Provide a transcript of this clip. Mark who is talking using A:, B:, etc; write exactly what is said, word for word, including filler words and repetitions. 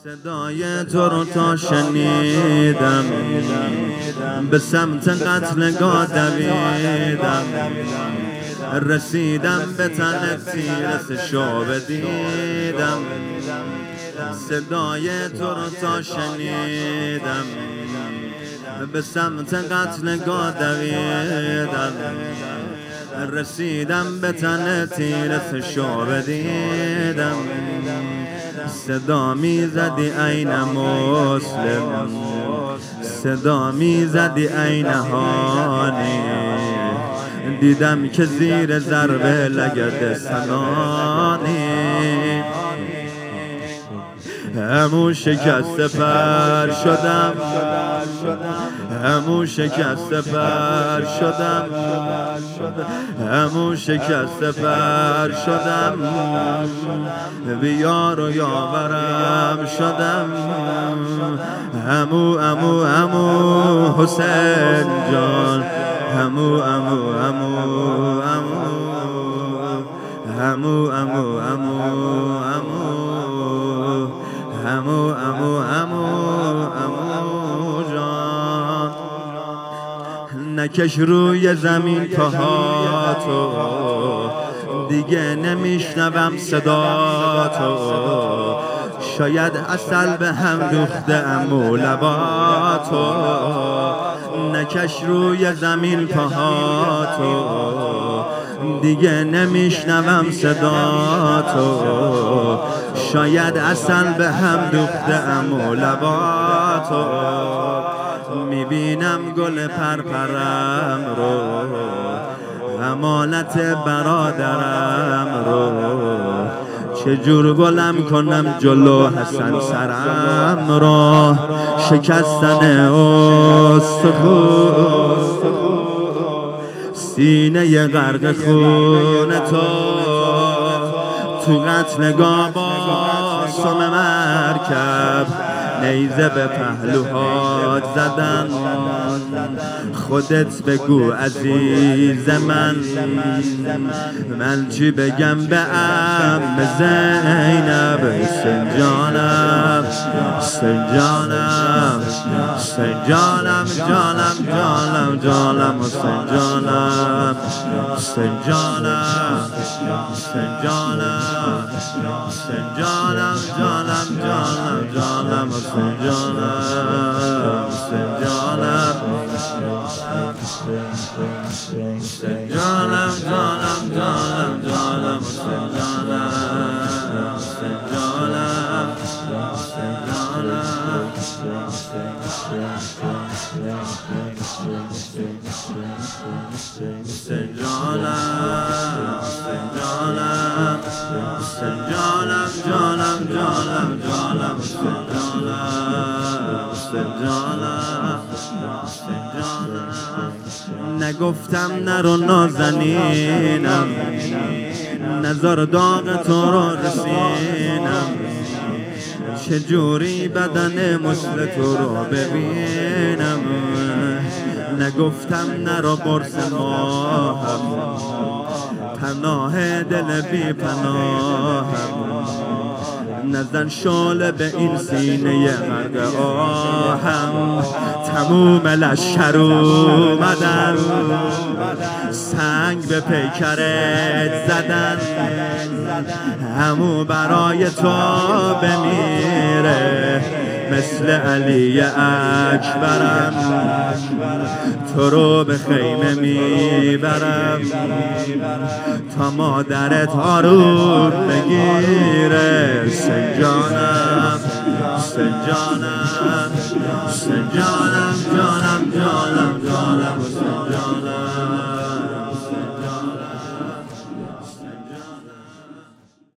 A: صدای تو رو تا شنیدم به سمت قتلگاه دویدم، رسیدم به تن تیره شعبه دیدم. صدای تو رو تا شنیدم به سمت قتلگاه دویدم، رسیدم به تن تیره شعبه دیدم. صدا می زدی عین مسلم، صدا می زدی عین هانی، دیدم که زیر ضربه لگد سنانی همون شکست پر شدم، همون شکست پر شدم، همون شکست پر شدم، بیار و یاورم شدم. همو همو همو حسین جان، همو همو همو همو همو همو همو همو همو همو همو جان. نکش روی زمین پاهاتو، دیگه نمیشنوم صداتو، شاید عسل به هم دوخته امو لباتو. نکش روی زمین پاهاتو، دیگه نمیشنوم صداتو، شاید عسل به هم دوخته امو لباتو. میبینم گل پرپرم رو، امانت برادرم رو، چجور بلند کنم جلو حسن سرم رو. شکستن استخون، سینه غرق خون تو، تو قتلگاه با سم مرکب نیزه به پهلوهات زدن. خودت بگو عزیز من، من چی بگم به عم زینب. سنجانم سنجانم سنجانم جانم جانم جانم سنجانم سنجانم سنجانم سنجانم جانم جانم جانم سنجانم سنجانم سنجانم جانم جانم جانم سنجانم سنجانم سنجانم سنجانم جانم جانم جانم سنجانم سنجانم سنجانم. نگفتم نرو نازنینم، نظر داغ تو رو رسینم، چجوری بدن مثل تو رو ببینم. نگفتم نرو برس ماهم، پناه دل بی پناهم، نزن شعله به این سینه غرق آهم. تموم لشکر اومدن، سنگ به پیکرت زدن، همو برای تو بمیره مثل علی اکبرم. تو رو به خیمه میبرم تا مادرت آروم بگیره. سنجانم سنجانم سنجانم جانم جانم جانم سنجانم